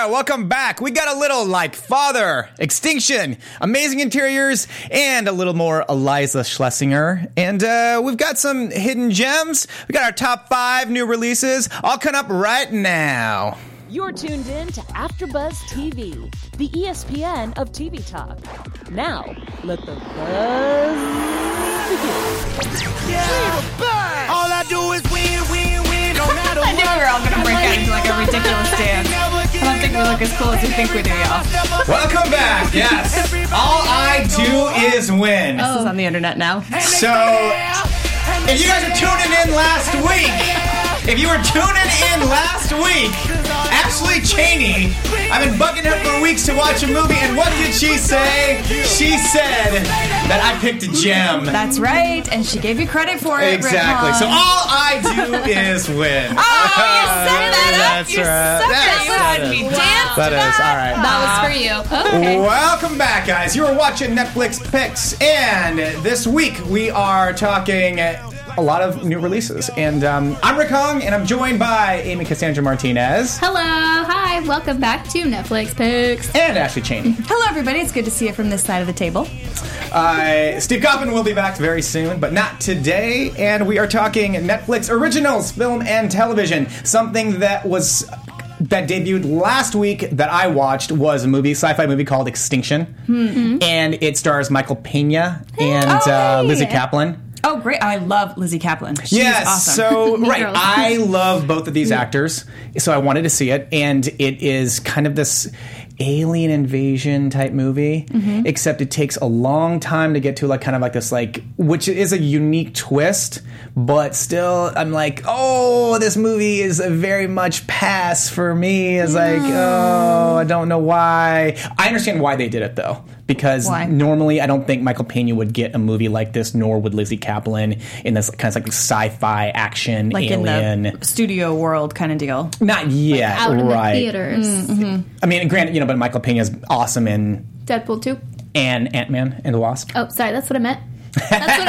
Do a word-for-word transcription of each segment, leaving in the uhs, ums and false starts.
Yeah, welcome back. We got a little like Father, Extinction, amazing interiors, and a little more Eliza Schlesinger. And uh, we've got some hidden gems. We got our top five new releases all coming up right now. You're tuned in to AfterBuzz T V, the E S P N of T V talk. Now, let the buzz begin. Yeah, all I do is win, win, win, no matter I think we're all going to break out into like a ridiculous dance. I don't think we look as cool as we think we do, y'all. Welcome back. Yes. All I do is win. This is on the internet now. So, if you guys are tuning in last week, if you were tuning in last week, Ashley Cheney, I've been bugging her for weeks to watch a movie, and what did she say? She said that I picked a gem. That's right, and she gave you credit for it, Exactly. Rick So Hahn. all I do is win. Oh, you set that up. That's You right. sucker. That's- You that had is- me dance That to is, all right. That was for you. Okay. Welcome back, guys. You are watching Netflix Picks, and this week we are talking a lot of new releases. And um, I'm Rick Hong, and I'm joined by Amy Cassandra Martinez. Hello. Hi. Welcome back to Netflix Picks. And Ashley Cheney. Hello, everybody. It's good to see you from this side of the table. Uh, Steve Kaufman will be back very soon, but not today. And we are talking Netflix originals, film and television. Something that was... that debuted last week that I watched was a movie, sci-fi movie called Extinction. Mm-hmm. And it stars Michael Pena and Oh, uh, hey. Lizzie Kaplan. Oh, great. I love Lizzie Kaplan. She's Yes, awesome. so, right, Girl. I love both of these actors, so I wanted to see it, and it is kind of this alien invasion type movie, mm-hmm. except it takes a long time to get to, like, kind of like this, like, which is a unique twist, but still, I'm like, oh, this movie is a very much pass for me. It's like, oh, I don't know why. I understand why they did it, though. Because Why? normally I don't think Michael Pena would get a movie like this, nor would Lizzie Kaplan in this kind of like sci-fi action like alien. in the studio world kind of deal. Not yet, Out in right? the theaters. Mm-hmm. I mean, granted, you know, but Michael Pena's awesome in Deadpool two. and Ant-Man and the Wasp. Oh, sorry. That's what I meant. That's what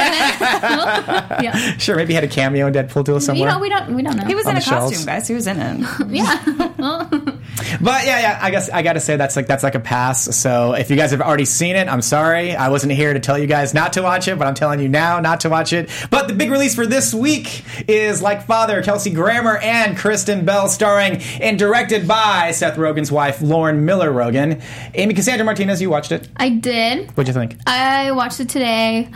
I meant. Yeah. Sure, maybe he had a cameo in Deadpool two somewhere. You know, we don't. We don't know. He was On in a the shelves. costume, guys. He was in it. Yeah. But yeah, yeah, I guess I got to say that's like that's like a pass. So if you guys have already seen it, I'm sorry. I wasn't here to tell you guys not to watch it, but I'm telling you now not to watch it. But the big release for this week is Like Father, Kelsey Grammer and Kristen Bell, starring and directed by Seth Rogen's wife, Lauren Miller Rogen. Amy Cassandra Martinez, you watched it. I did. What'd you think? I watched it today.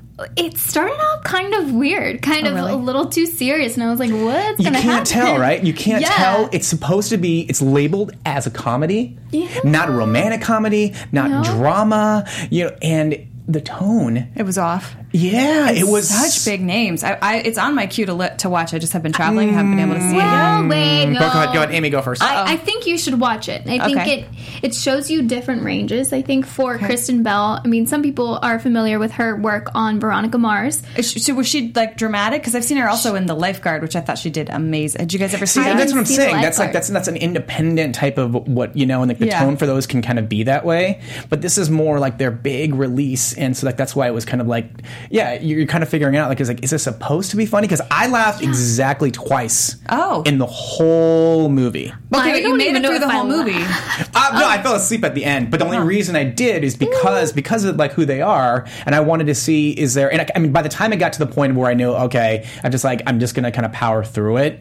It started out kind of weird, kind Oh, of really? a little too serious, and I was like, "What's You gonna happen?" can't tell, right? You can't Yeah. tell. It's supposed to be, it's labeled as a comedy, Yeah. not a romantic comedy, not No. drama, you know, and the tone, It was off. yeah, it was Such big names. I, I, it's on my queue to li- to watch. I just have been traveling. haven't been able to see it yet. Well, wait, no. Go ahead, go ahead, Amy, go first. I, I think you should watch it. I think Okay. it it shows you different ranges. I think for Kristen Bell, I mean, some people are familiar with her work on Veronica Mars. Is she- So was she like dramatic? Because I've seen her also in The Lifeguard, which I thought she did amazing. Did you guys ever see See, I that? that's what I'm didn't see the saying. That's like lifeguard. that's that's an independent type of what you know, and like the Yeah. tone for those can kind of be that way. But this is more like their big release, and so like that's why it was kind of like, yeah, you're kind of figuring out like, is like, is this supposed to be funny? Because I laughed exactly twice. Oh. in the whole movie. I Okay, you don't made even it know through if the I whole la- movie. Uh, no, I fell asleep at the end, but the only reason I did is because because of like who they are, and I wanted to see is there. And I, I mean, by the time it got to the point where I knew, okay, I'm just like I'm just gonna kind of power through it.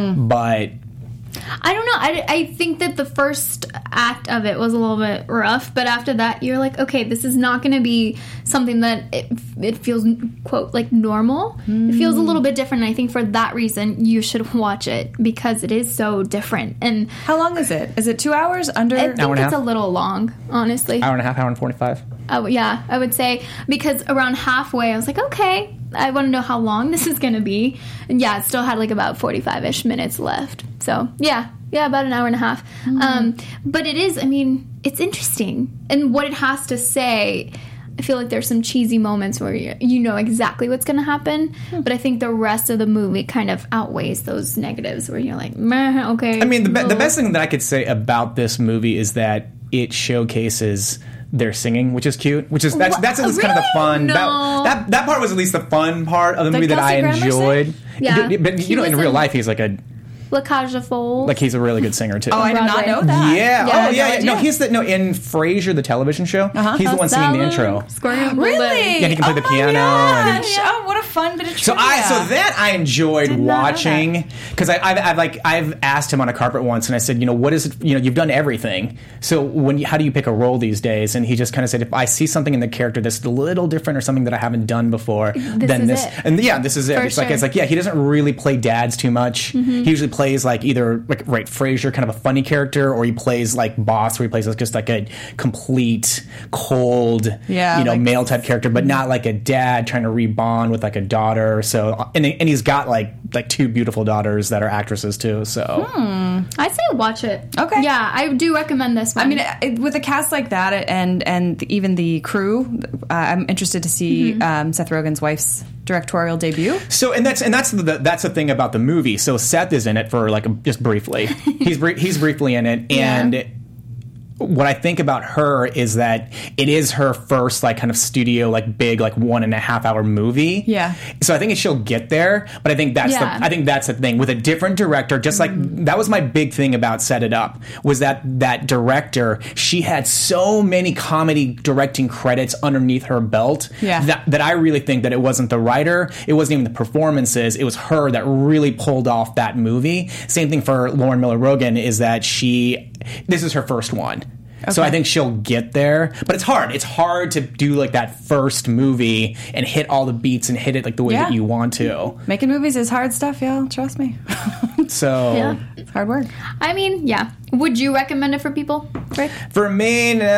But I don't know. I, I think that the first act of it was a little bit rough, but after that, you're like, okay, this is not going to be something that it, it feels, quote, like normal. It feels a little bit different. And I think for that reason, you should watch it because it is so different. And How long is it? Is it two hours? Under? I think Hour and a it's half? a little long, honestly. hour and a half, hour and forty-five. Oh, yeah, I would say because around halfway, I was like, okay, I want to know how long this is going to be. And yeah, it still had like about forty-five-ish minutes left. So yeah, yeah, about an hour and a half. Um, but it is, I mean, it's interesting. And what it has to say, I feel like there's some cheesy moments where you, you know exactly what's going to happen. But I think the rest of the movie kind of outweighs those negatives where you're like, meh, okay. I mean, the, be- the well. best thing that I could say about this movie is that it showcases their singing, which is cute. Which is that's What? that's at least kind of the Really? fun. No. That, that that part was at least the fun part of the Did movie that I Kelsey Grammer enjoyed. sing? Yeah. but He you know, in was real in- life, he's like a La Cage aux Folles. Like he's a really good singer too. Oh, I did not Broadway. know that. Yeah. Yeah, oh, no yeah. yeah. idea. No, he's the no in Frasier, the television show. Uh-huh. He's the one singing the intro. Really? Yeah, he can play oh the my piano and- gosh. Oh, what a fun bit of So trivia. I so that I enjoyed Did not know watching because I've, I've like I've asked him on a carpet once and I said, you know, what is it? You know, you've done everything. So when you, how do you pick a role these days? And he just kind of said, if I see something in the character that's a little different or something that I haven't done before, then is this it. and yeah, this is it. For It's like sure. it's like yeah, he doesn't really play dads too much. Mm-hmm. He usually plays like either like right Frasier, kind of a funny character, or he plays like Boss, where he plays like just like a complete cold, Yeah, you know, like- male type character, but not like a dad trying to rebond with like a daughter. So and and he's got like like two beautiful daughters that are actresses too. So I say watch it. Okay. Yeah, I do recommend this one. I mean, it, with a cast like that, and and even the crew, uh, I'm interested to see Mm-hmm. um, Seth Rogen's wife's directorial debut. so and that's and that's the that's the thing about the movie. So Seth is in it for like just briefly. He's br- he's briefly in it and. Yeah. What I think about her is that it is her first like kind of studio like big like one and a half hour movie. Yeah. So I think she'll get there, but I think that's Yeah. the I think that's the thing with a different director. Just like that was my big thing about Set It Up was that that director she had so many comedy directing credits underneath her belt. Yeah. That that I really think that it wasn't the writer, it wasn't even the performances, it was her that really pulled off that movie. Same thing for Lauren Miller Rogen is that she this is her first one. So I think she'll get there, but it's hard. It's hard to do like that first movie and hit all the beats and hit it like the way Yeah. that you want to. Making movies is hard stuff, y'all. Trust me. So yeah. It's hard work. I mean, yeah. Would you recommend it for people, Rick? for me, no,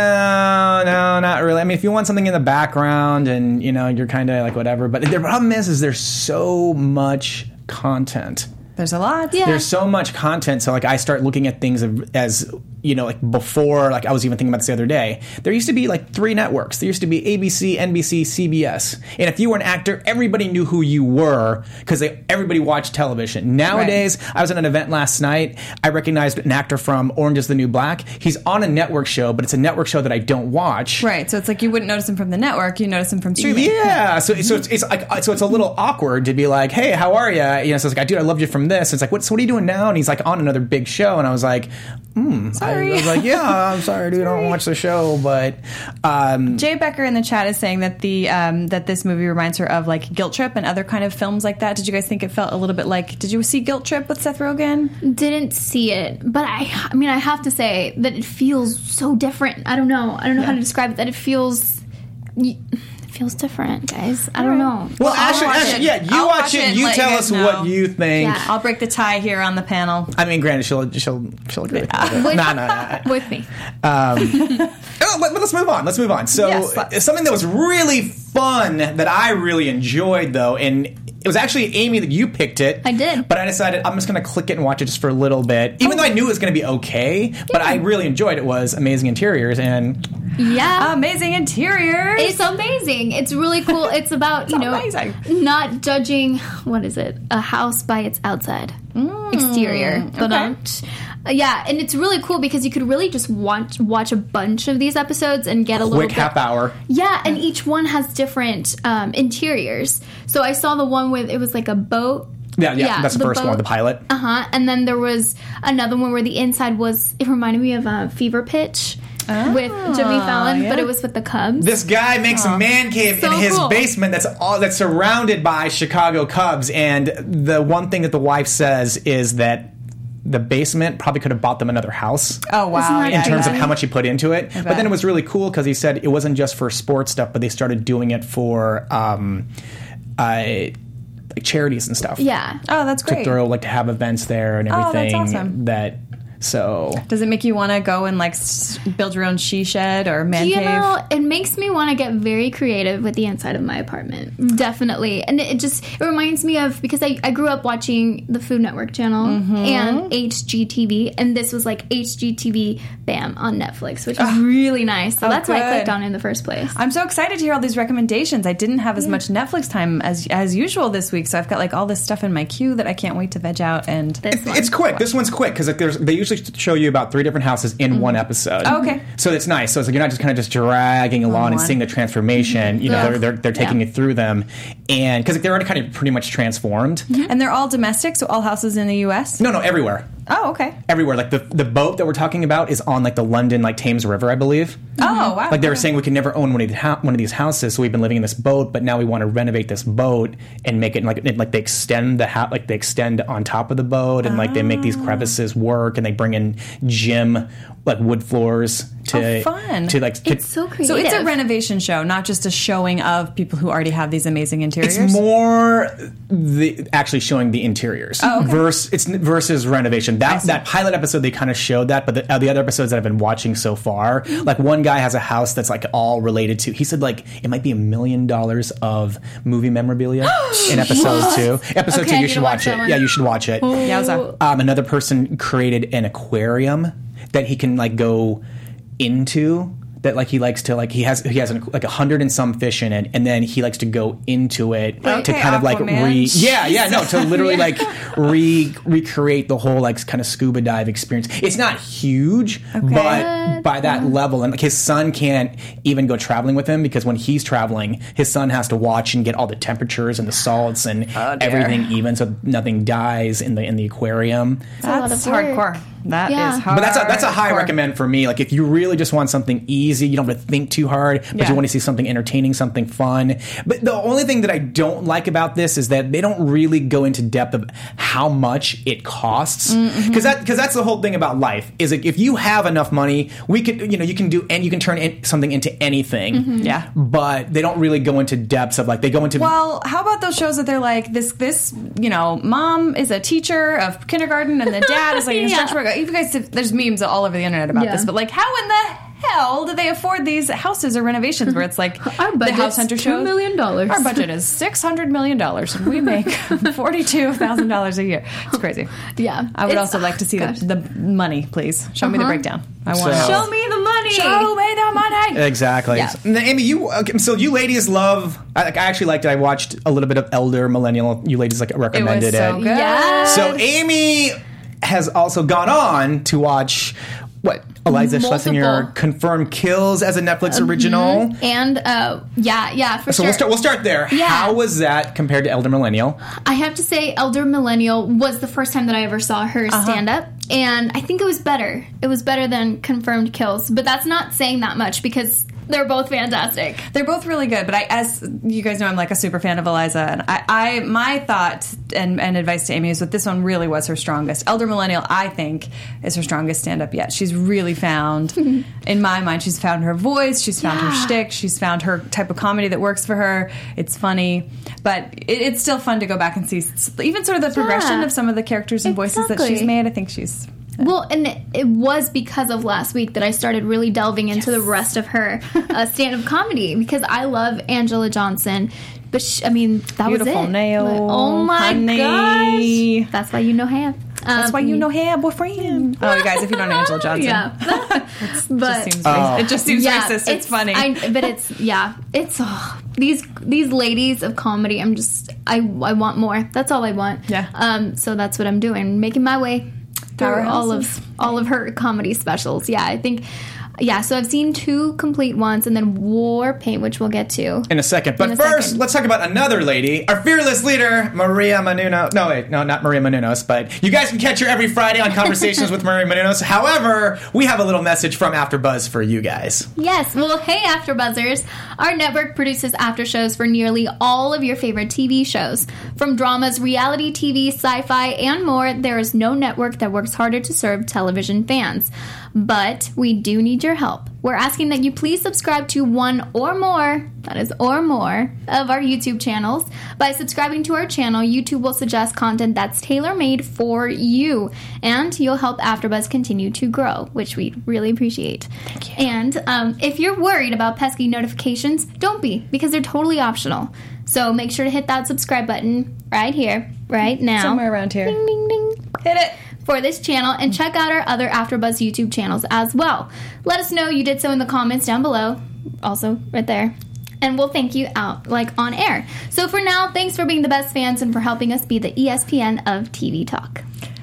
no, not really. I mean, if you want something in the background and you know you're kind of like whatever, but the problem is, is there's so much content. There's a lot. Yeah. There's so much content, so like I start looking at things of- as you know, like before, like I was even thinking about this the other day. There used to be like three networks. There used to be A B C, N B C, C B S, and if you were an actor, everybody knew who you were because everybody watched television. Nowadays, I was at an event last night. I recognized an actor from Orange Is the New Black. He's on a network show, but it's a network show that I don't watch. Right. So it's like you wouldn't notice him from the network. You notice him from streaming. Yeah, so so it's, it's like so it's a little awkward to be like, hey, how are you? You know, so it's like, dude, I loved you from this. It's like, what? So what are you doing now? And he's like on another big show, and I was like, hmm. I, I was like, yeah, I'm sorry, dude, I don't watch the show, but um, Jay Becker in the chat is saying that the um, that this movie reminds her of like Guilt Trip and other kind of films like that. Did you guys think it felt a little bit like? Did you see Guilt Trip with Seth Rogen? Didn't see it, but I, I mean, I have to say that it feels so different. I don't know. I don't know how to describe it. That it feels, it feels different, guys. I don't know. well, I'll Ashley, watch Ashley, it. yeah, you I'll watch, watch it. it and You let you tell guys us know. what you think. Yeah. I'll break the tie here on the panel. I mean, granted, she'll she'll she'll agree with me. With- No, no, no. With me. Oh, but, but let's move on. Let's move on. So, Yes, let's. something that was really fun that I really enjoyed, though, and it was actually Amy that you picked it. I did. But I decided I'm just going to click it and watch it just for a little bit, even though I knew it was going to be okay. But I really enjoyed it. Was Amazing Interiors, and Yeah. Amazing interiors. It's amazing. It's really cool. It's about, you know, amazing. not judging, what is it? A house by its outside exterior. But, um, uh, yeah, and it's really cool because you could really just watch watch a bunch of these episodes and get a little quick bit. half hour. Yeah, and each one has different um, interiors. So I saw the one with, it was like a boat. Yeah, yeah, that's the, first one, the pilot. Uh huh. And then there was another one where the inside was, it reminded me of uh, Fever Pitch. With Jimmy Fallon, yeah. but it was with the Cubs. This guy makes a man cave So in his cool. basement that's all that's surrounded by Chicago Cubs, and the one thing that the wife says is that the basement probably could have bought them another house. Oh wow! Isn't that Yeah, in terms yeah. of how much he put into it. But bet. then it was really cool because he said it wasn't just for sports stuff, but they started doing it for um, uh, like charities and stuff. Yeah. Oh, that's To great. throw, like to have events there and Oh, that's everything. awesome. That so Does it make you want to go and like s- build your own she shed or man You cave? know, it makes me want to get very creative with the inside of my apartment. Definitely. And it just, it reminds me of, because I, I grew up watching the Food Network channel Mm-hmm. and H G T V, and this was like H G T V, bam, on Netflix, which was really nice. So Oh, that's why I good. clicked on it in the first place. I'm so excited to hear all these recommendations. I didn't have as much Netflix time as as usual this week, so I've got like all this stuff in my queue that I can't wait to veg out. And This one. it's quick. This one's quick because like, there's they usually usually show you about three different houses in one episode. Oh, okay. So it's nice. So it's like you're not just kind of just dragging along and on. seeing the transformation. You know, Yeah. they're they're, they're taking Yeah. you through them, and because they're already kind of pretty much transformed. And they're all domestic, so all houses in the U S? No, no, everywhere. Oh, okay. Everywhere. Like the the boat that we're talking about is on like the London like Thames River, I believe. Oh, wow. Like they were saying, we can never own one of, the ho- one of these houses, so we've been living in this boat, but now we want to renovate this boat and make it like it, like they extend the ha- like they extend on top of the boat, and like they make these crevices work, and they bring in gym like wood floors to Oh, fun. to like to, It's so creative. So it's a renovation show, not just a showing of people who already have these amazing interiors? It's more the actually showing the interiors Oh, okay. versus it's versus renovation. That see. that pilot episode they kind of showed that, but the, uh, the other episodes that I've been watching so far, like one guy has a house that's like all related to. He said like it might be a million dollars of movie memorabilia in episode two. Episode Okay, two, I you need should to watch watch that it. one. Yeah, you should watch it. Yowza. Um, another person created an aquarium that he can like go into. That like he likes to like he has he has an, like a hundred and some fish in it, and then he likes to go into it to Okay, kind of like Aquaman. re yeah yeah no to literally like re recreate the whole like kind of scuba dive experience. It's not huge, but by that level, and like his son can't even go traveling with him because when he's traveling, his son has to watch and get all the temperatures and the salts and Oh, dear. everything even, so nothing dies in the in the aquarium. lot That's of work. hardcore. That is Yeah. hard. But that's a, that's a high recommend for me. Like if you really just want something easy, you don't have to think too hard, but Yeah. you want to see something entertaining, something fun. But the only thing that I don't like about this is that they don't really go into depth of how much it costs. Because that because that's the whole thing about life. Is like if you have enough money, we could you know you can do and you can turn in, something into anything. Yeah. But they don't really go into depths of like they go into Well, how about those shows that they're like this? This you know, mom is a teacher of kindergarten, and the dad is like an Yeah. instructor. You guys, there's memes all over the internet about Yeah. this, but like, how in the hell do they afford these houses or renovations? Where it's like Our the budget's House Hunter two show, million dollars. Our budget is six hundred million dollars, and we make forty-two thousand dollars a year. It's crazy. Yeah. I would It's- also like to see the, gosh. the money, please. Show me the Uh-huh. breakdown. I want So- to Show me the money. Show me the money. Exactly. Yeah. Now, Amy, you okay, so you ladies love. I, I actually liked it. I watched a little bit of Elder Millennial. You ladies like It was recommended so good. Yes. So Amy has also gone on to watch what Eliza Schlesinger Multiple. confirmed kills as a Netflix original. And uh, yeah, yeah, for So sure. we'll start. We'll start there. Yeah. How was that compared to Elder Millennial? I have to say, Elder Millennial was the first time that I ever saw her Uh-huh. stand up, and I think it was better. It was better than Confirmed Kills, but that's not saying that much because they're both fantastic. They're both really good, but I, as you guys know, I'm like a super fan of Eliza, and I, I my thought and, and advice to Amy is that this one really was her strongest. Elder Millennial, I think, is her strongest stand up yet. She's really found, in my mind, she's found her voice, she's found her Yeah. shtick, she's found her type of comedy that works for her. It's funny, but it, it's still fun to go back and see s- even sort of the progression Yeah. of some of the characters and voices that Exactly. she's made. I think she's. Well, and it, it was because of last week that I started really delving into the rest of her uh, stand-up comedy because I love Angela Johnson. But sh I mean, that Beautiful was it. nail, Like, oh my honey. gosh, that's why you know him. That's why you know her boyfriend. Oh, you guys, if you don't know Angela Johnson, Yeah, but it just seems, racist. it just seems racist. It's, funny. I, but it's yeah, it's oh, these these ladies of comedy. I'm just I I want more. That's all I want. Yeah. Um. So that's what I'm doing, making my way through all Powerhouses. of all of her comedy specials. Yeah, I think. Yeah, so I've seen two complete ones, and then War Paint, which we'll get to. In a second. But In a first, second. let's talk about another lady, our fearless leader, Maria Menounos. No, wait, no, not Maria Menounos, but you guys can catch her every Friday on Conversations with Maria Menounos. However, we have a little message from AfterBuzz for you guys. Yes, well, hey, AfterBuzzers. Our network produces after shows for nearly all of your favorite T V shows. From dramas, reality T V, sci-fi, and more, there is no network that works harder to serve television fans. But we do need your help. We're asking that you please subscribe to one or more, that is or more, of our YouTube channels. By subscribing to our channel, YouTube will suggest content that's tailor-made for you, and you'll help AfterBuzz continue to grow, which we really appreciate. Thank you. And um, if you're worried about pesky notifications, don't be, because they're totally optional. So make sure to hit that subscribe button right here, right now. Somewhere around here. Ding, ding, ding. Hit it. For this channel, and check out our other AfterBuzz YouTube channels as well. Let us know you did so in the comments down below, also right there, and we'll thank you out like on air. So for now, thanks for being the best fans and for helping us be the E S P N of T V talk.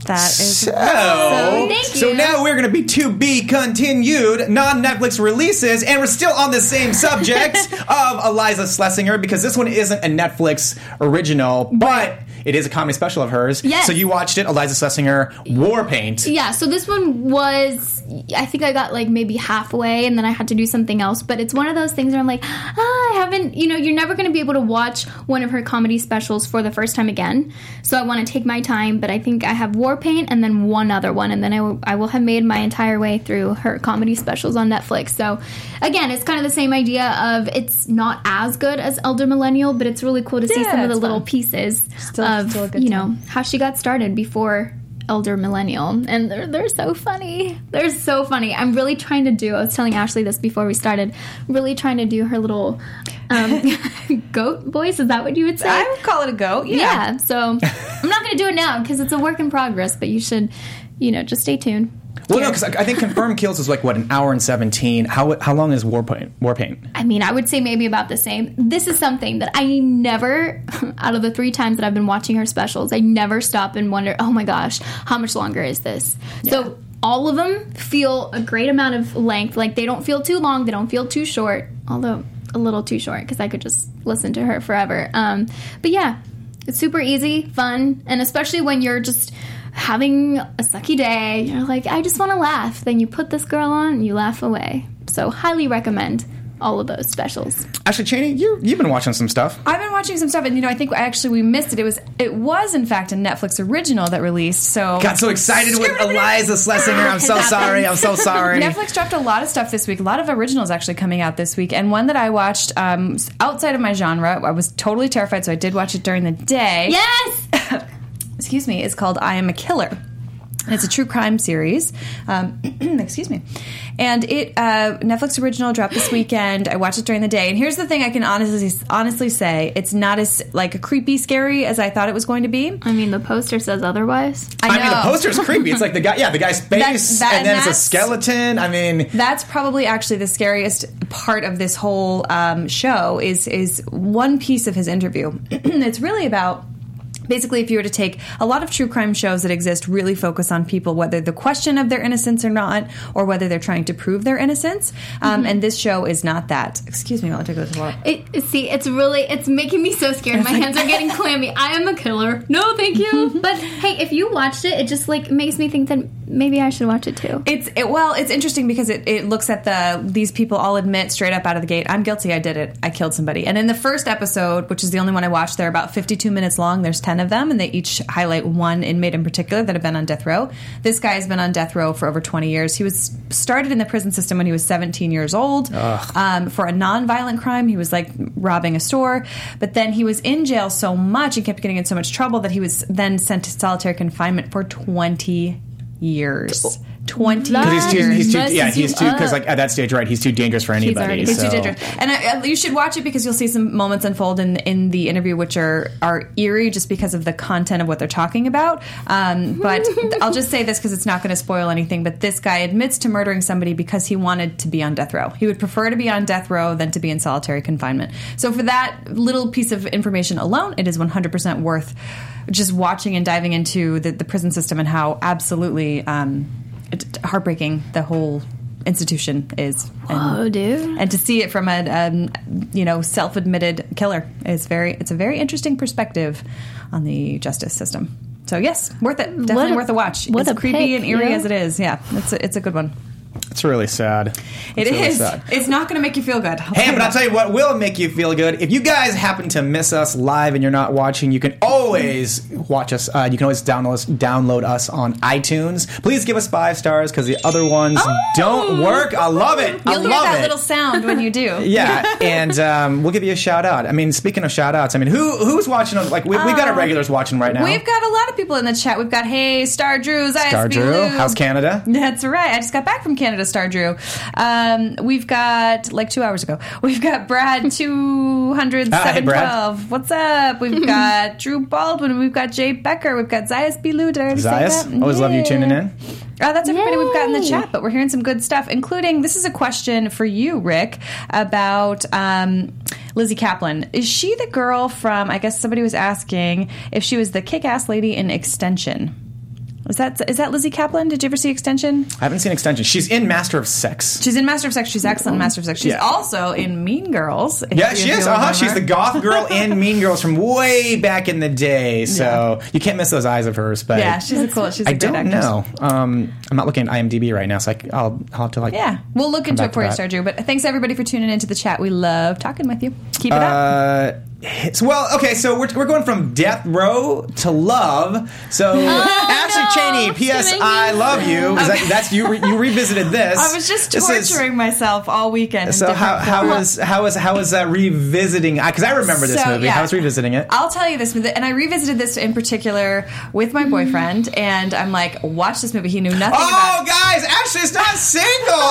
That is So, So, thank so you. now we're going to be to be continued non-Netflix releases, and we're still on the same subject of Eliza Schlesinger, because this one isn't a Netflix original, but it is a comedy special of hers. Yes. So you watched it, Eliza Schlesinger, Warpaint. Yeah, so this one was, I think I got like maybe halfway and then I had to do something else. But it's one of those things where I'm like, ah, I haven't, you know, you're never going to be able to watch one of her comedy specials for the first time again. So I want to take my time, but I think I have Warpaint and then one other one. And then I will, I will have made my entire way through her comedy specials on Netflix. So again, it's kind of the same idea of it's not as good as Elder Millennial, but it's really cool to see Yeah, some of the it's little fun. pieces Still- of, still a good you know, time. how she got started before Elder Millennial, and they're they're so funny. They're so funny. I'm really trying to do. I was telling Ashley this before we started. Really trying to do her little um, goat voice. Is that what you would say? I would call it a goat. Yeah. yeah. So I'm not going to do it now because it's a work in progress. But you should, you know, just stay tuned. Well, no, Here. because I think Confirmed Kills is like, what, an hour and seventeen? How how long is Warpaint? Warpaint? I mean, I would say maybe about the same. This is something that I never, out of the three times that I've been watching her specials, I never stop and wonder, oh my gosh, how much longer is this? So all of them feel a great amount of length. Like, they don't feel too long, they don't feel too short, although a little too short because I could just listen to her forever. Um, but yeah, it's super easy, fun, and especially when you're just having a sucky day, you're like, I just want to laugh. Then you put this girl on and you laugh away. So highly recommend all of those specials. Ashley Cheney, you, you've been watching some stuff. I've been watching some stuff, and you know, I think actually we missed it. It was, it was in fact a Netflix original that released. So Got so excited with Eliza Schlesinger. I'm so It sorry. I'm so sorry. Netflix dropped a lot of stuff this week. A lot of originals actually coming out this week, and one that I watched um, outside of my genre. I was totally terrified, so I did watch it during the day. Yes! Excuse me. Is called I Am a Killer. And it's a true crime series. Um, excuse me. And it uh, Netflix original dropped this weekend. I watched it during the day. And here's the thing I can honestly honestly say. It's not as like creepy scary as I thought it was going to be. I mean, the poster says otherwise. I, I mean, the know. poster's creepy. It's like the guy, yeah, the guy's face, that- and then it's a that's- skeleton. I mean, That's probably actually the scariest part of this whole um, show is is one piece of his interview. It's really about... Basically, if you were to take a lot of true crime shows that exist, really focus on people, whether the question of their innocence or not, or whether they're trying to prove their innocence. Um, Mm-hmm. And this show is not that. Excuse me while I take this water. It, see, it's really, it's making me so scared. My hands are getting clammy. I am a killer. No, thank you. But hey, if you watched it, it just like makes me think that maybe I should watch it too. It's it, well, it's interesting because it, it looks at the these people all admit straight up out of the gate, I'm guilty, I did it, I killed somebody. And in the first episode, which is the only one I watched, they're about fifty-two minutes long. There's ten of them, and they each highlight one inmate in particular that have been on death row. This guy has been on death row for over twenty years. He was started in the prison system when he was seventeen years old um, for a non-violent crime. He was like robbing a store, but then he was in jail so much and kept getting in so much trouble that he was then sent to solitary confinement for twenty years. twenty That because he's too, years. he's too, messes yeah, he's you too, because up. like at that stage, right, he's too dangerous for anybody. already- It's so. too dangerous. And uh, you should watch it because you'll see some moments unfold in in the interview which are, are eerie just because of the content of what they're talking about. Um, but I'll just say this because it's not going to spoil anything. But this guy admits to murdering somebody because he wanted to be on death row. He would prefer to be on death row than to be in solitary confinement. So for that little piece of information alone, it is one hundred percent worth just watching and diving into the, the prison system and how absolutely um, heartbreaking the whole institution is. And, Oh, dude. and to see it from a um, you know self-admitted killer is very it's a very interesting perspective on the justice system. So yes, worth it. Definitely What a- worth a watch. what It's a creepy pick, and eerie yeah. as it is. Yeah, it's a, it's a good one. It's really sad. It It's really is. sad. It's not going to make you feel good. Hey, but I'll tell you what will make you feel good. If you guys happen to miss us live and you're not watching, you can always watch us. Uh, you can always download us, download us on iTunes. Please give us five stars because the other ones don't work. I love it. I You'll hear love that it. little sound when you do. Yeah, and um, we'll give you a shout out. I mean, speaking of shout outs, I mean, who who's watching? Like, we, we've got our regulars watching right now. We've got a lot of people in the chat. We've got Hey Star Drew, Star Drew, Lou. how's Canada? That's right. I just got back from Canada, Star Drew. Um, we've got, like two hours ago, we've got Brad two hundred Ah, hey, seven Brad. twelve. What's up? We've got Drew Baldwin. We've got Jay Becker. We've got Zayas Bilou. Did I already say Zayas, that? always love you Yeah. tuning in. Uh, that's everybody we've got in the Yay. chat, but we're hearing some good stuff, including this is a question for you, Rick, about um, Lizzie Kaplan. Is she the girl from, I guess somebody was asking if she was the kick-ass lady in Extension? Is that is that Lizzie Kaplan? Did you ever see Extension? I haven't seen Extension. She's in Master of Sex. She's in Master of Sex. She's excellent in Master of Sex. She's Yeah. also in Mean Girls. if Yeah, you she is. don't Uh huh. She's the remember. goth girl in Mean Girls from way back in the day. So you can't miss those eyes of hers. But Yeah, she's a cool. She's a I great don't actress. know. Um, I'm not looking at IMDb right now, so I, will I'll have to like. Yeah, we'll look into back it for to you, that. Star Drew. But thanks everybody for tuning into the chat. We love talking with you. Keep it up. Uh, it's- well, okay, so we're, we're going from Death Row to Love. So Ashley no, Cheney, P S. Jimmy. I love you. Is that, that's you. Re, you revisited this. I was just This is- torturing myself all weekend. in So how different how forms. was how was how was uh, revisiting? Because I remember this So, movie. yeah. How was revisiting it? I'll tell you this, and I revisited this in particular with my boyfriend, and I'm like, watch this movie. He knew nothing Oh, about it. guys, Ashley's not single.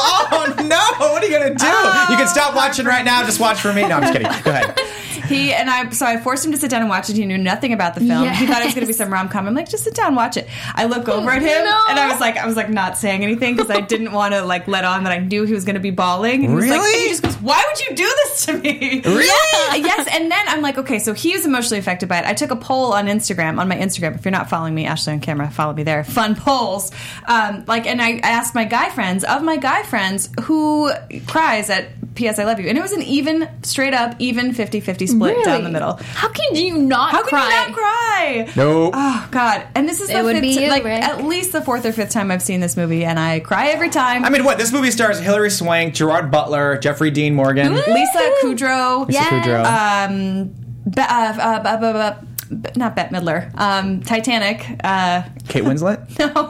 Oh no, what are you gonna do? Oh, you can stop watching right now. Just watch for me. No, I'm just kidding. Go ahead. He and I, so I forced him to sit down and watch it. He knew nothing about the film. He thought it was going to be Yes. some rom com. I'm like, just sit down, and watch it. I look over at him, No. and I was like, I was like not saying anything because I didn't want to like let on that I knew he was going to be bawling. And he was like, Really? and he just goes, "Why would you do this to me?" Really? Yeah, yes. And then I'm like, okay, so he was emotionally affected by it. I took a poll on Instagram, on my Instagram. If you're not following me, Ashley on camera, follow me there. Fun polls. Um, like, and I, I asked my guy friends, of my guy friends, who cries at P S I love you, and it was an even, straight up, even fifty-fifty split Really? down the middle. How can you not How can cry? you not cry? Nope. Oh God! And this is It the would fifth, be you, like Rick. at least the fourth or fifth time I've seen this movie, and I cry every time. I mean, what? This movie stars Hilary Swank, Gerard Butler, Jeffrey Dean Morgan, Lisa Kudrow, Lisa Kudrow. um, Be- uh, uh, uh, uh, uh, uh, not Bette Midler, um, Titanic. Uh, Kate Winslet. no,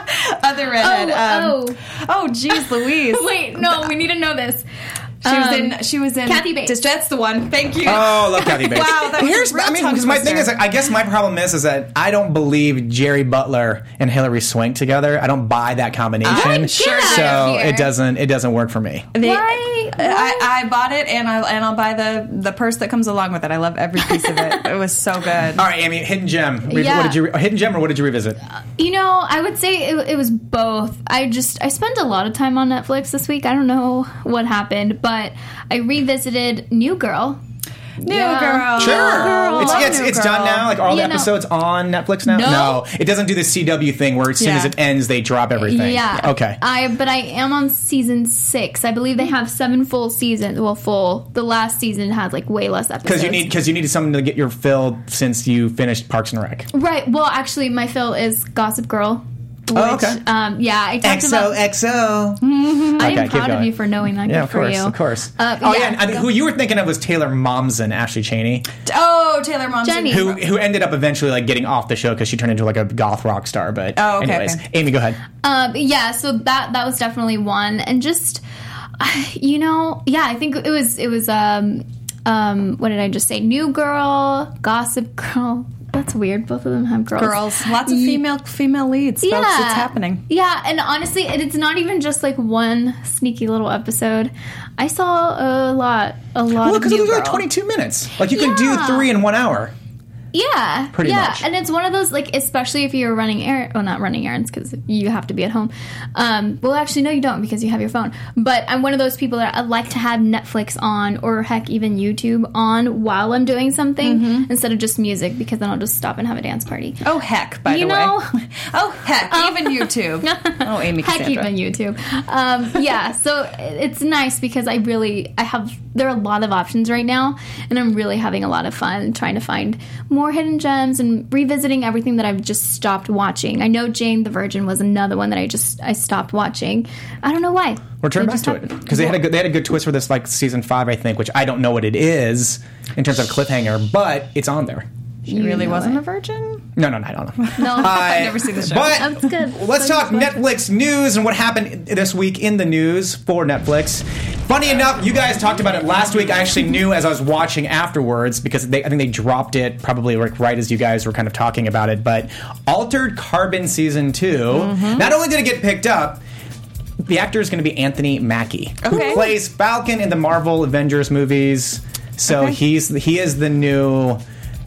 other redhead. Oh, um, oh, geez, Louise. Wait, no, we need to know this. She was Um, in. She was in. Kathy Bates. That's the one. Thank you. Oh, I love Kathy Bates. Wow, that was a Here's, real I mean, tongue because my thing is, twister. I guess my problem is, is that I don't believe Jerry Butler and Hilary Swank together. I don't buy that combination. I sure so do. it doesn't, it doesn't work for me. They- Why? I, I bought it and I and I'll buy the the purse that comes along with it. I love every piece of it. It was so good. All right, Amy, hidden gem. Re- Yeah. What did you re- hidden gem or what did you revisit? You know, I would say it, it was both. I just I spent a lot of time on Netflix this week. I don't know what happened, but I revisited New Girl. New Yeah. girl. Sure, Girl. it's Love it's, New it's Girl. done now. Like all the You know- episodes on Netflix now. No. it doesn't do the C W thing where as soon as Yeah. it ends, they drop everything. Yeah. Okay. I but I am on season six. I believe they have seven full seasons. Well, full. The last season had like way less episodes. Because you need because you needed something to get your fill since you finished Parks and Rec. right. Well, actually, my fill is Gossip Girl. Which, Oh, okay. Um, yeah, I talked about. X O. I am Okay, keep proud of going. you for knowing that. Yeah, Good of for course, you. of course. Uh, oh yeah, yeah, and, I mean, go. who you were thinking of was Taylor Momsen, Ashley Cheney, Oh, Taylor Momsen. Jenny. who who ended up eventually like getting off the show because she turned into like a goth rock star. But Oh, okay, anyways, okay. Amy, go ahead. Um, yeah, so that that was definitely one, and just you know, yeah, I think it was it was um um what did I just say? New Girl, Gossip Girl. That's weird. Both of them have girls. Girls. Lots of female female leads, folks. It's happening. Yeah, and honestly, it, it's not even just like one sneaky little episode. I saw a lot, a lot Well, of because New it was Girl. like twenty-two minutes. Like you can do Yeah. three in one hour. Yeah, Pretty yeah, much. and it's one of those like, especially if you're running errands. Well, not running errands because you have to be at home. Um, well, actually, no, you don't because you have your phone. But I'm one of those people that I like to have Netflix on, or heck, even YouTube on while I'm doing something Mm-hmm. instead of just music, because then I'll just stop and have a dance party. Oh heck! By You the know- way. Oh heck! Even YouTube. Oh, Amy Heck, Cassandra. even YouTube. Um, yeah, so it's nice because I really, I have, there are a lot of options right now, and I'm really having a lot of fun trying to find more hidden gems and revisiting everything that I've just stopped watching. I know Jane the Virgin was another one that I just, I stopped watching. I don't know why. Return It back just to it happened. because they had a good they had a good twist for this like season five I think, which I don't know what it is in terms of cliffhanger, but it's on there. She really know wasn't it. a virgin? No, no, no, I don't know. No, I've never seen the show. But That's good. let's So talk good. Netflix news and what happened this week in the news for Netflix. Funny enough, you guys talked about it last week. I actually knew as I was watching afterwards because they, I think they dropped it probably like right as you guys were kind of talking about it. But Altered Carbon season two, Mm-hmm. not only did it get picked up, the actor is going to be Anthony Mackie, Okay. who plays Falcon in the Marvel Avengers movies. So Okay. he's he is the new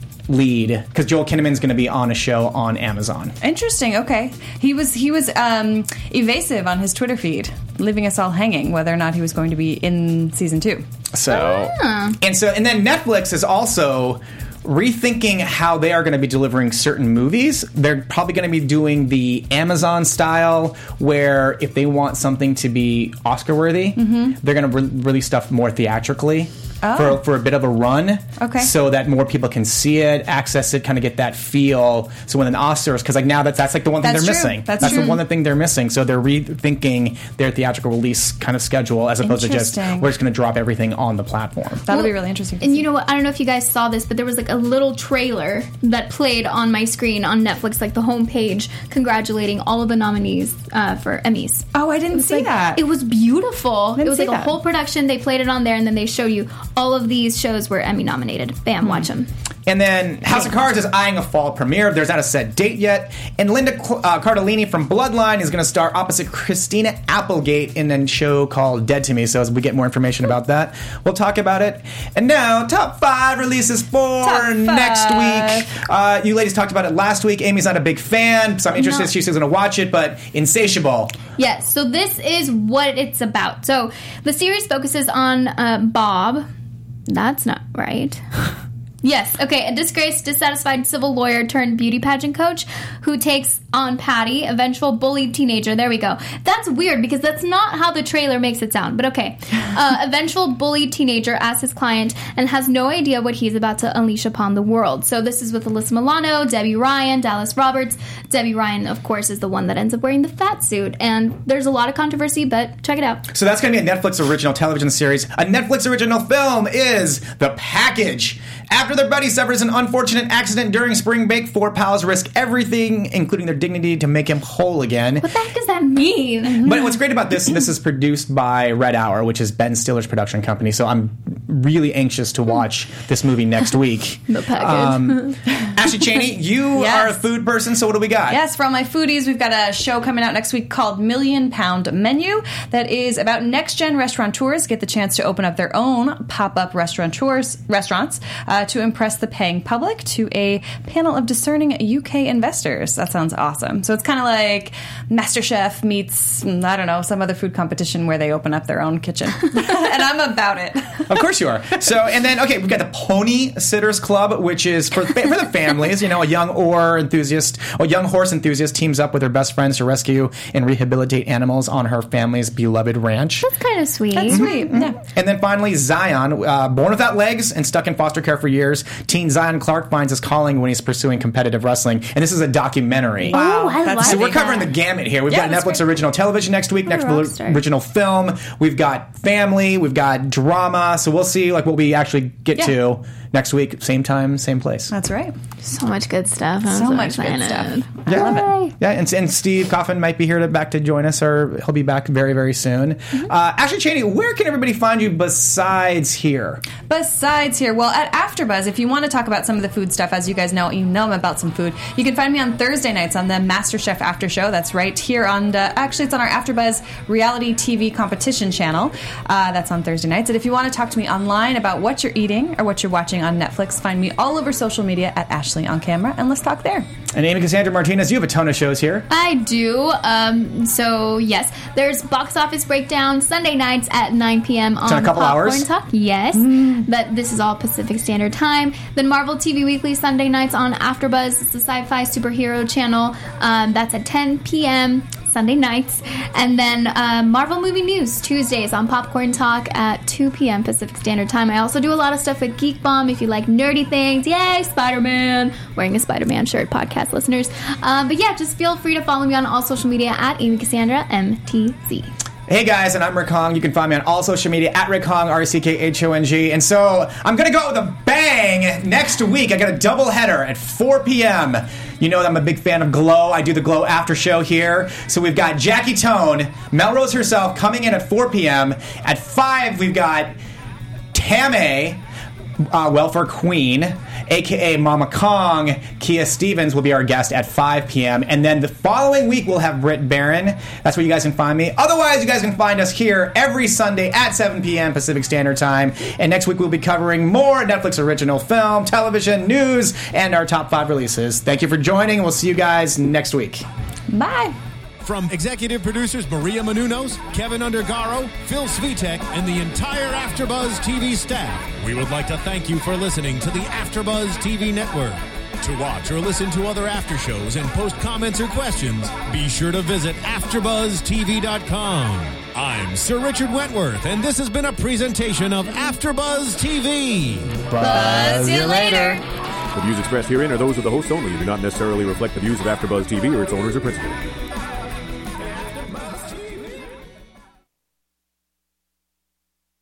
lead because Joel Kinnaman's going to be on a show on Amazon. Interesting. Okay, he was he was um, evasive on his Twitter feed, leaving us all hanging whether or not he was going to be in season two. So and so and then Netflix is also rethinking how they are going to be delivering certain movies. They're probably going to be doing the Amazon style, where if they want something to be Oscar worthy, mm-hmm. they're going to re- release stuff more theatrically. Oh. For, for a bit of a run, okay. so that more people can see it, access it, kind of get that feel. So when an Oscars, because like now that's that's like the one thing that's they're true. missing. That's, that's true. the one thing they're missing. So they're rethinking their theatrical release kind of schedule as opposed to just we're just going to drop everything on the platform. That'll well, be really interesting. And see. you know what? I don't know if you guys saw this, but there was like a little trailer that played on my screen on Netflix, like the homepage, congratulating all of the nominees uh, for Emmys. Oh, I didn't see like, that. It was beautiful. It was like that. a whole production. They played it on there, and then they show you all of these shows were Emmy nominated. Bam, mm. watch them. And then House of Cards is eyeing a fall premiere. There's not a set date yet. And Linda uh, Cardellini from Bloodline is going to star opposite Christina Applegate in a show called Dead to Me. So as we get more information about that, we'll talk about it. And now, top five releases for top next five. week. Uh, you ladies talked about it last week. Amy's not a big fan, so I'm interested No. if she's going to watch it. But Insatiable. Yes, so this is what it's about. So the series focuses on uh, Bob. That's not right. Yes, okay, a disgraced, dissatisfied civil lawyer turned beauty pageant coach who takes on Patty, a vengeful, bullied teenager. There we go. That's weird because that's not how the trailer makes it sound, but okay. Uh, a vengeful, bullied teenager asks his client and has no idea what he's about to unleash upon the world. So this is with Alyssa Milano, Debbie Ryan, Dallas Roberts. Debbie Ryan, of course, is the one that ends up wearing the fat suit, and there's a lot of controversy, but check it out. So that's going to be a Netflix original television series. A Netflix original film is The Package. After their buddy suffers an unfortunate accident during spring break, four pals risk everything, including their dignity, to make him whole again. What the heck does that mean? But what's great about this, this is produced by Red Hour, which is Ben Stiller's production company, so I'm really anxious to watch this movie next week. The Package. Um, Ashley Cheney, you Yes. are a food person, so what do we got? Yes, for all my foodies, we've got a show coming out next week called Million Pound Menu that is about next-gen restaurateurs get the chance to open up their own pop-up restaurateurs, restaurants uh, to impress the paying public to a panel of discerning U K investors. That sounds awesome. So it's kind of like MasterChef meets, I don't know, some other food competition where they open up their own kitchen. And I'm about it. Of course you are. So, and then, okay, we've got the Pony Sitters Club, which is for for the families. You know, a young oar enthusiast, a young horse enthusiast teams up with her best friends to rescue and rehabilitate animals on her family's beloved ranch. That's kind of sweet. That's sweet. Yeah. And then finally, Zion, uh, born without legs and stuck in foster care for years, teen Zion Clark finds his calling when he's pursuing competitive wrestling. And this is a documentary. Oh, I That's like So we're that. covering the gamut here. We've Yeah, got that's Netflix great. original television next week, What a Netflix rock star. original film. We've got family. We've got drama. So we'll see like what we actually get Yeah. to next week, same time, same place. That's right. So much good stuff. I'm So so, much good excited. stuff. I Yeah. love it. Yeah, and, and Steve Coffin might be here to, back to join us, or he'll be back very, very soon. Mm-hmm. Uh, Ashley Cheney, where can everybody find you besides here? Besides here, well, at AfterBuzz, if you want to talk about some of the food stuff, as you guys know, you know I'm about some food. You can find me on Thursday nights on the MasterChef After Show. That's right here on the, actually it's on our AfterBuzz reality T V competition channel. Uh, that's on Thursday nights. And if you want to talk to me online about what you're eating or what you're watching on Netflix, find me all over social media at Ashley on Camera, and let's talk there. And Amy Cassandra Martinez, you have a ton of shows here. I do. Um, so, yes, there's Box Office Breakdown Sunday nights at nine p.m. on in a couple Popcorn hours? Talk. Yes, but this is all Pacific Standard Time. Then Marvel T V Weekly Sunday nights on AfterBuzz. It's the sci-fi superhero channel. Um, that's at ten p.m. Sunday nights. And then uh, Marvel Movie News Tuesdays on Popcorn Talk at two p.m. Pacific Standard Time. I also do a lot of stuff with Geek Bomb if you like nerdy things. Yay, Spider-Man. Wearing a Spider-Man shirt, podcast listeners. Um, but yeah, just feel free to follow me on all social media at Amy Cassandra M T Z. Hey guys, and I'm Rick Hong. You can find me on all social media at Rick Hong, R E C K H O N G. And so I'm going to go with a bang next week. I got a double header at four p.m. You know that I'm a big fan of Glow. I do the Glow after show here. So we've got Jackie Tone, Melrose herself, coming in at four p.m. At five, we've got Tamay, uh, Welfare Queen, a k a. Mama Kong. Kia Stevens will be our guest at five p.m. And then the following week, we'll have Britt Barron. That's where you guys can find me. Otherwise, you guys can find us here every Sunday at seven p.m. Pacific Standard Time. And next week, we'll be covering more Netflix original film, television, news, and our top five releases. Thank you for joining. We'll see you guys next week. Bye. From executive producers Maria Menounos, Kevin Undergaro, Phil Svitek, and the entire AfterBuzz T V staff, we would like to thank you for listening to the AfterBuzz T V network. To watch or listen to other after shows and post comments or questions, be sure to visit after buzz t v dot com. I'm Sir Richard Wentworth, and this has been a presentation of AfterBuzz T V. Buzz you later. The views expressed herein are those of the hosts only and do not necessarily reflect the views of AfterBuzz T V or its owners or principals.